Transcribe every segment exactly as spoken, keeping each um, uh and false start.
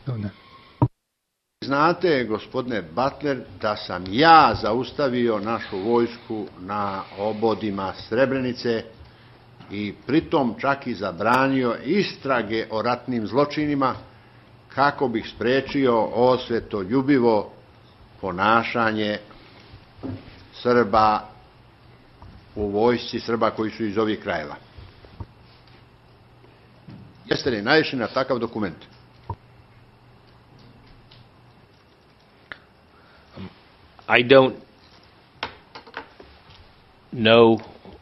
Dune. Znate, gospodine Butler, da sam ja zaustavio našu vojsku na obodima Srebrenice i pritom čak i zabranio istrage o ratnim zločinima kako bih spriječio osvetoljubivo ponašanje Srba u vojsci, Srba koji su iz ovih krajeva. Jeste li naišli na takav dokument? I don't know.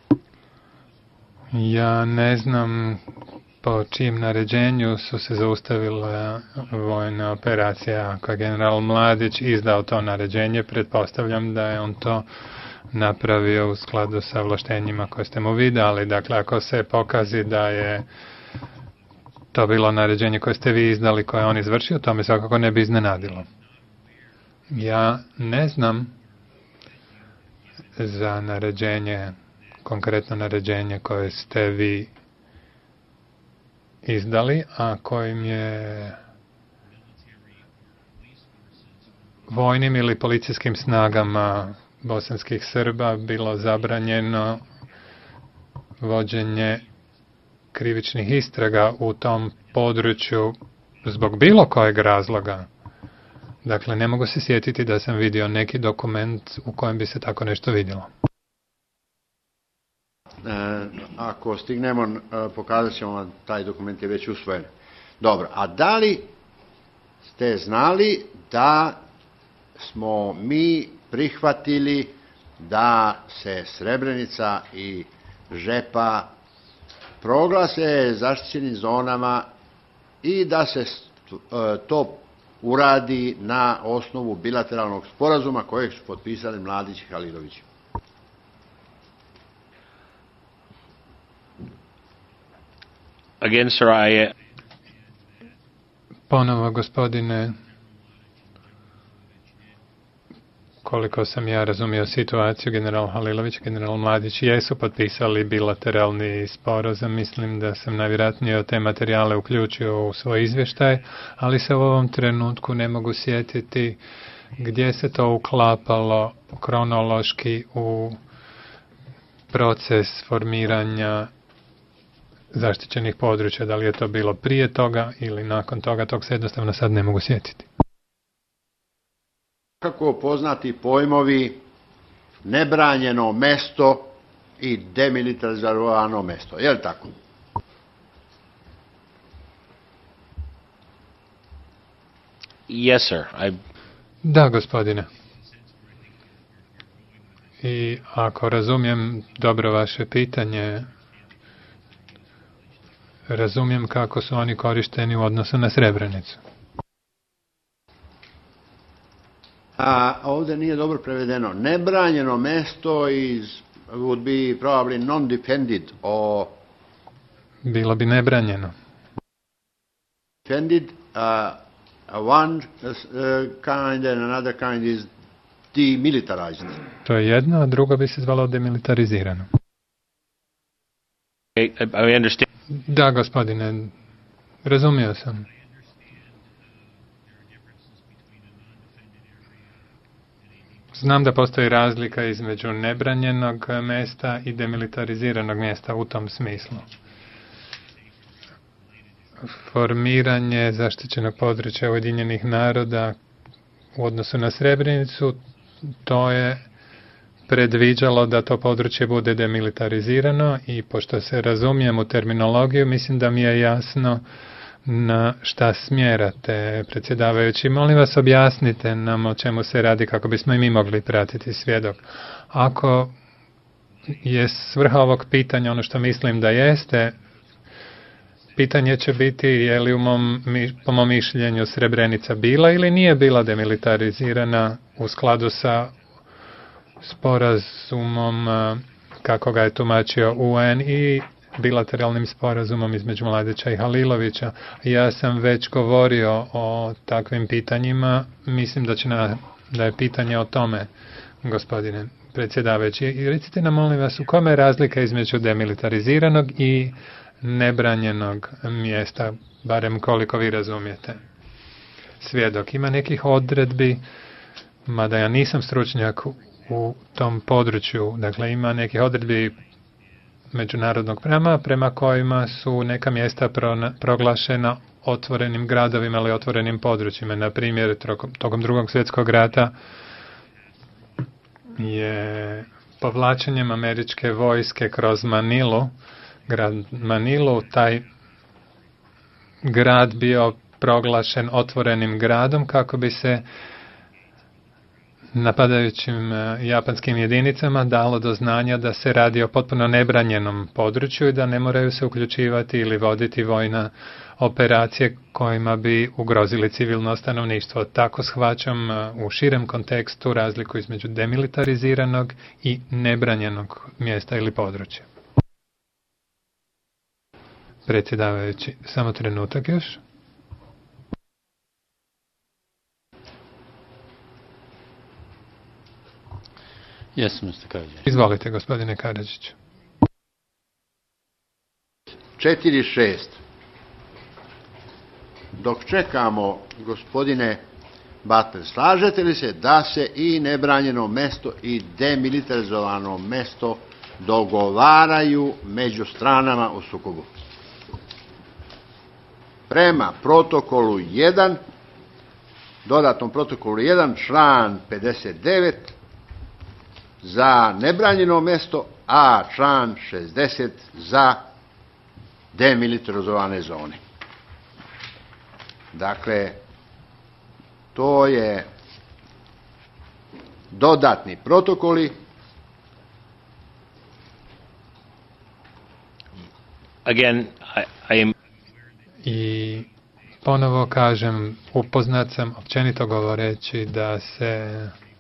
Ja ne znam po čijem naređenju su se zaustavile vojne operacije. Ako je general Mladić izdao to naređenje, pretpostavljam da je on to napravio u skladu sa ovlaštenjima koje ste mu vidjeli. Dakle, ako se pokazi da je to bilo naređenje koje ste vi izdali, koje je on izvršio, to me svakako ne bi iznenadilo. Ja ne znam za naređenje, konkretno naređenje koje ste vi izdali, a kojim je vojnim ili policijskim snagama bosanskih Srba bilo zabranjeno vođenje krivičnih istraga u tom području zbog bilo kojeg razloga. Dakle, ne mogu se sjetiti da sam vidio neki dokument u kojem bi se tako nešto vidjelo. E, ako stignemo, e, pokazat ćemo vam, taj dokument je već usvojen. Dobro, a da li ste znali da smo mi prihvatili da se Srebrenica i Žepa proglase zaštićenim zonama i da se e, to uradi na osnovu bilateralnog sporazuma kojeg su potpisali Mladić i Halilović? Again, sir, I... Ponovo, gospodine, koliko sam ja razumio situaciju, general Halilović i general Mladić jesu potpisali bilateralni sporazum. Mislim da sam najvjerojatnije te materijale uključio u svoj izvještaj, ali se u ovom trenutku ne mogu sjetiti gdje se to uklapalo kronološki u proces formiranja zaštićenih područja. Da li je to bilo prije toga ili nakon toga, tog se jednostavno sad ne mogu sjetiti. Kako poznati pojmovi nebranjeno mesto i demilitarizovano mesto, je li tako? Yes, sir. I... Da, gospodine. I ako razumijem dobro vaše pitanje, razumijem kako su oni korišteni u odnosu na Srebrenicu. A ovdje nije dobro prevedeno. Nebranjeno mesto is, would be probably non-defended or... Bilo bi nebranjeno. Defended, uh, one uh, kind and another kind is demilitarized. To je jedno, a drugo bi se zvalo demilitarizirano. I, I understand. Da, gospodine, razumio sam. Znam da postoji razlika između nebranjenog mjesta i demilitariziranog mjesta u tom smislu. Formiranje zaštićenog područja Ujedinjenih naroda u odnosu na Srebrenicu, to je predviđalo da to područje bude demilitarizirano i pošto se razumijem u terminologiju, mislim da mi je jasno na šta smjerate, predsjedavajući. Molim vas, objasnite nam o čemu se radi kako bismo i mi mogli pratiti svjedok. Ako je svrha ovog pitanja ono što mislim da jeste, pitanje će biti je li u mom, po mom mišljenju Srebrenica bila ili nije bila demilitarizirana u skladu sa sporazumom kako ga je tumačio U N i bilateralnim sporazumom između Mladića i Halilovića. Ja sam već govorio o takvim pitanjima. Mislim da će na, da je pitanje o tome, gospodine predsjedavajući. I recite nam, molim vas, u kome je razlika između demilitariziranog i nebranjenog mjesta, barem koliko vi razumijete? svjedok. Ima nekih odredbi, mada ja nisam stručnjak u tom području, dakle ima nekih odredbi međunarodnog prava prema kojima su neka mjesta proglašena otvorenim gradovima ili otvorenim područjima. Na primjer, tokom drugog svjetskog rata je povlačenjem američke vojske kroz Manilu, grad Manilu, taj grad bio proglašen otvorenim gradom kako bi se napadajućim japanskim jedinicama dalo do znanja da se radi o potpuno nebranjenom području i da ne moraju se uključivati ili voditi vojna operacije kojima bi ugrozili civilno stanovništvo. Tako shvaćam u širem kontekstu razliku između demilitariziranog i nebranjenog mjesta ili područja. Predsjedavajući, samo trenutak još. Yes, mister Karadžić. Izvolite, gospodine Karadžiću. četiri šest. Dok čekamo, gospodine Butler, slažete li se da se i nebranjeno mesto i demilitarizovano mesto dogovaraju među stranama u sukobu? Prema protokolu jedan, dodatnom protokolu jedan, član pedeset devet, za nebranjeno mesto, a član šezdeset za demilitarizovane zone. Dakle, to je dodatni protokoli. Again, I, I am... I ponovo kažem, upoznat sam, općenito govoreći, da se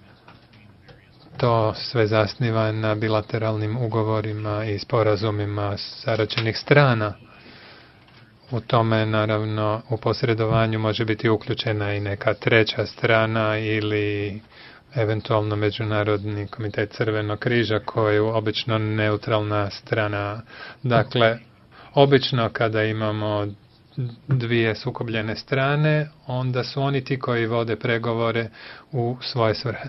to sve zasniva na bilateralnim ugovorima i sporazumima zaračenih strana. U tome, naravno, u posredovanju može biti uključena i neka treća strana ili eventualno Međunarodni komitet Crvenog križa koji je obično neutralna strana. Dakle, obično kada imamo dvije sukobljene strane, onda su oni ti koji vode pregovore u svoje svrhe.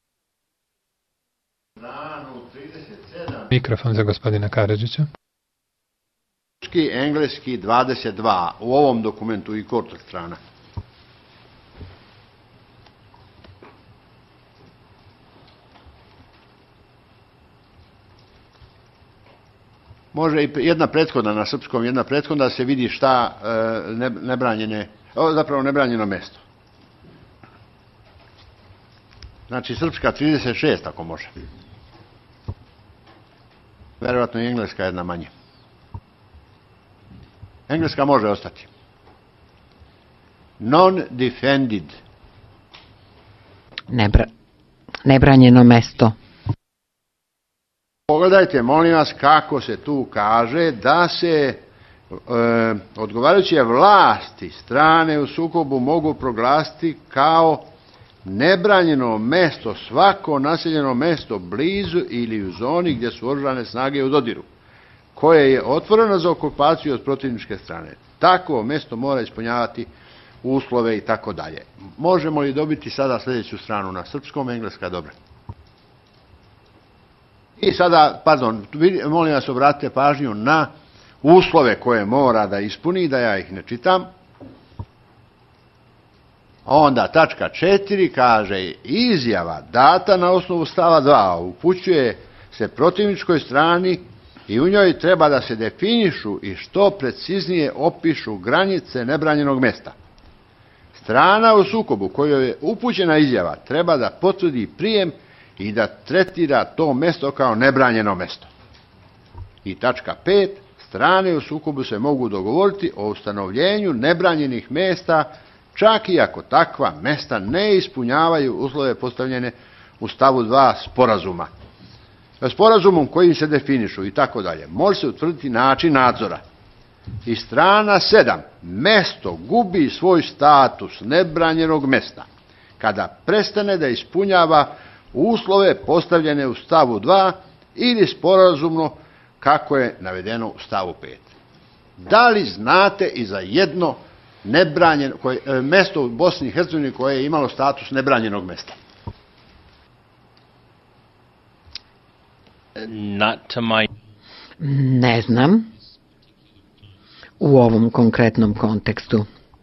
Mikrofon za gospodina Karadžića. Engleski dvadeset dva, u ovom dokumentu i kortog strana. Može i jedna prethodna na srpskom, jedna prethodna da se vidi šta ne, nebranjene, zapravo nebranjeno mesto. Znači srpska trideset šest ako može. Verovatno i engleska jedna manje. Engleska može ostati. Non-defended. Nebra, nebranjeno mesto. Pogledajte, molim vas, kako se tu kaže da se e, odgovarajuće vlasti strane u sukobu mogu proglasiti kao nebranjeno mesto, svako naseljeno mesto blizu ili u zoni gdje su oružane snage u dodiru, koje je otvoreno za okupaciju od protivničke strane. Takvo mesto mora ispunjavati uslove i tako dalje. Možemo li dobiti sada sljedeću stranu na srpskom, engleska, dobro. I sada, pardon, molim vas obratite pažnju na uslove koje mora da ispuni, da ja ih ne čitam. Onda tačka četiri kaže izjava data na osnovu stava dva upućuje se protivničkoj strani i u njoj treba da se definišu i što preciznije opišu granice nebranjenog mesta. Strana u sukobu kojoj je upućena izjava treba da potvrdi prijem i da tretira to mesto kao nebranjeno mesto. I tačka pet, strane u sukobu se mogu dogovoriti o ustanovljenju nebranjenih mesta, čak i ako takva mesta ne ispunjavaju uslove postavljene u stavu dva sporazuma. Sporazumom kojim se definišu i tako dalje, može se utvrditi način nadzora. I strana sedam, mesto gubi svoj status nebranjenog mesta kada prestane da ispunjava uslove postavljene u stavu dva ili sporazumno kako je navedeno u stavu pet. Da li znate i za jedno nebranjeno, koje, e, mesto u Bosni i Hercegovini koje je imalo status nebranjenog mesta? Not to my Ne znam. U ovom konkretnom kontekstu.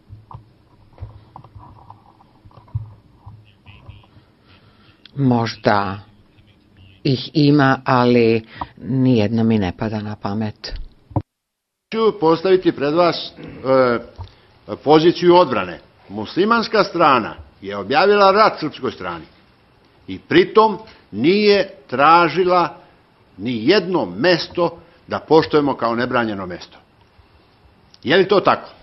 Možda ih ima, ali nijedna mi ne pada na pamet. Ću postaviti pred vas e, poziciju odbrane. Muslimanska strana je objavila rat srpskoj strani i pritom nije tražila ni jedno mesto da poštujemo kao nebranjeno mesto. Je li to tako?